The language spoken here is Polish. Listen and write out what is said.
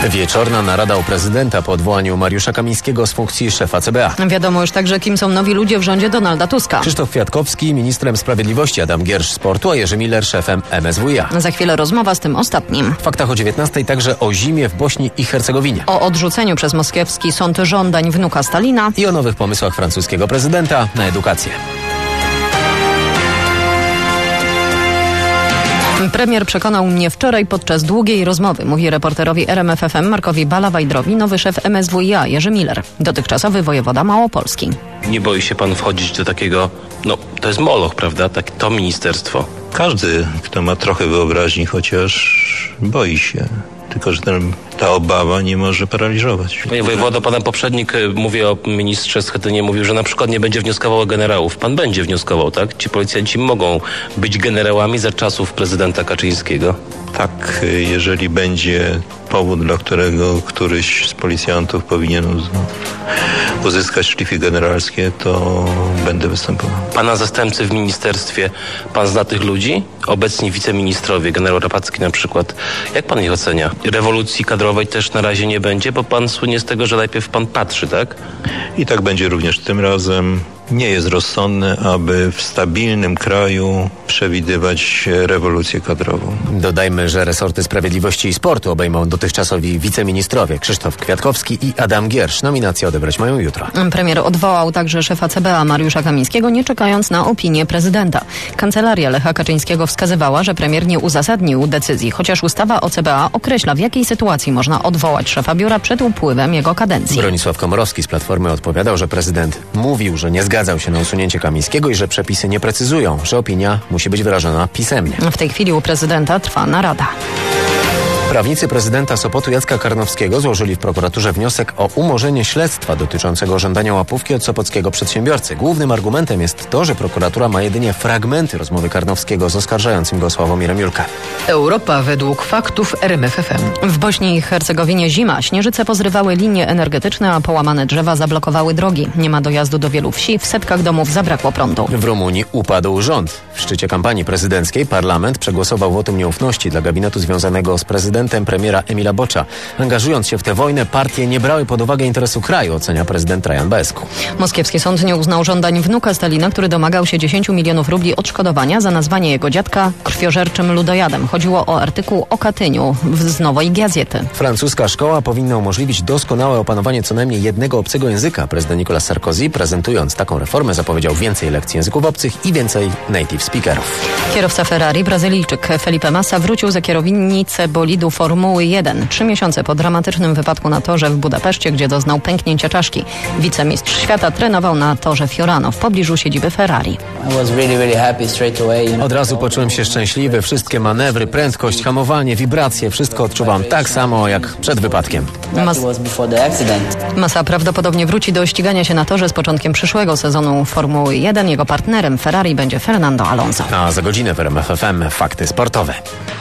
Wieczorna narada u prezydenta po odwołaniu Mariusza Kamińskiego z funkcji szefa CBA. Wiadomo już także, kim są nowi ludzie w rządzie Donalda Tuska. Krzysztof Kwiatkowski ministrem sprawiedliwości, Adam Giersz sportu, a Jerzy Miller szefem MSWiA. Za chwilę rozmowa z tym ostatnim. W faktach o 19:00 także o zimie w Bośni i Hercegowinie. O odrzuceniu przez moskiewski sąd żądań wnuka Stalina. I o nowych pomysłach francuskiego prezydenta na edukację. Premier przekonał mnie wczoraj podczas długiej rozmowy, mówi reporterowi RMF FM Markowi Balawajdrowi nowy szef MSWiA Jerzy Miller, dotychczasowy wojewoda małopolski. Nie boi się pan wchodzić do takiego, to jest moloch, prawda? To ministerstwo. Każdy, kto ma trochę wyobraźni, chociaż boi się. Tylko że ta obawa nie może paraliżować. Panie wojewodo, pan poprzednik, mówię o ministrze Schetynie, mówił, że na przykład nie będzie wnioskował o generałów. Pan będzie wnioskował, tak? Ci policjanci mogą być generałami za czasów prezydenta Kaczyńskiego. Tak, jeżeli będzie powód, dla którego któryś z policjantów powinien uzyskać szlify generalskie, to będę występował. Pana zastępcy w ministerstwie, pan zna tych ludzi? Obecni wiceministrowie, generał Rapacki na przykład. Jak pan ich ocenia? Rewolucji kadrowej też na razie nie będzie, bo pan słynie z tego, że najpierw pan patrzy, tak? I tak będzie również tym razem. Nie jest rozsądne, aby w stabilnym kraju przewidywać rewolucję kadrową. Dodajmy, że resorty sprawiedliwości i sportu obejmą dotychczasowi wiceministrowie Krzysztof Kwiatkowski i Adam Giersz. Nominacje odebrać mają jutro. Premier odwołał także szefa CBA Mariusza Kamińskiego, nie czekając na opinię prezydenta. Kancelaria Lecha Kaczyńskiego wskazywała, że premier nie uzasadnił decyzji, chociaż ustawa o CBA określa, w jakiej sytuacji można odwołać szefa biura przed upływem jego kadencji. Bronisław Komorowski z Platformy odpowiadał, że prezydent mówił, że nie zgadzał się na usunięcie Kamińskiego i że przepisy nie precyzują, że opinia musi być wyrażona pisemnie. W tej chwili u prezydenta trwa narada. Prawnicy prezydenta Sopotu Jacka Karnowskiego złożyli w prokuraturze wniosek o umorzenie śledztwa dotyczącego żądania łapówki od sopockiego przedsiębiorcy. Głównym argumentem jest to, że prokuratura ma jedynie fragmenty rozmowy Karnowskiego z oskarżającym go Sławomirem Julkę. Europa według faktów RMF FM. W Bośni i Hercegowinie zima. Śnieżyce pozrywały linie energetyczne, a połamane drzewa zablokowały drogi. Nie ma dojazdu do wielu wsi, w setkach domów zabrakło prądu. W Rumunii upadł rząd. W szczycie kampanii prezydenckiej parlament przegłosował wotum nieufności dla gabinetu związanego z prezydentem premiera Emila Bocza. Angażując się w tę wojnę, partie nie brały pod uwagę interesu kraju, ocenia prezydent Trajan Basescu. Moskiewski sąd nie uznał żądań wnuka Stalina, który domagał się 10 milionów rubli odszkodowania za nazwanie jego dziadka krwiożerczym ludojadem. Chodziło o artykuł o Katyniu z Nowej Gazety. Francuska szkoła powinna umożliwić doskonałe opanowanie co najmniej jednego obcego języka. Prezydent Nicolas Sarkozy, prezentując taką reformę, zapowiedział więcej lekcji języków obcych i więcej native speakerów. Kierowca Ferrari, Brazylijczyk Felipe Massa wrócił za kierownicę bolidu Formuły 1. 3 miesiące po dramatycznym wypadku na torze w Budapeszcie, gdzie doznał pęknięcia czaszki. Wicemistrz świata trenował na torze Fiorano w pobliżu siedziby Ferrari. Od razu poczułem się szczęśliwy. Wszystkie manewry, prędkość, hamowanie, wibracje, wszystko odczuwam tak samo jak przed wypadkiem. Massa prawdopodobnie wróci do ścigania się na torze z początkiem przyszłego sezonu Formuły 1. Jego partnerem Ferrari będzie Fernando Alonso. A za godzinę w RMF FM fakty sportowe.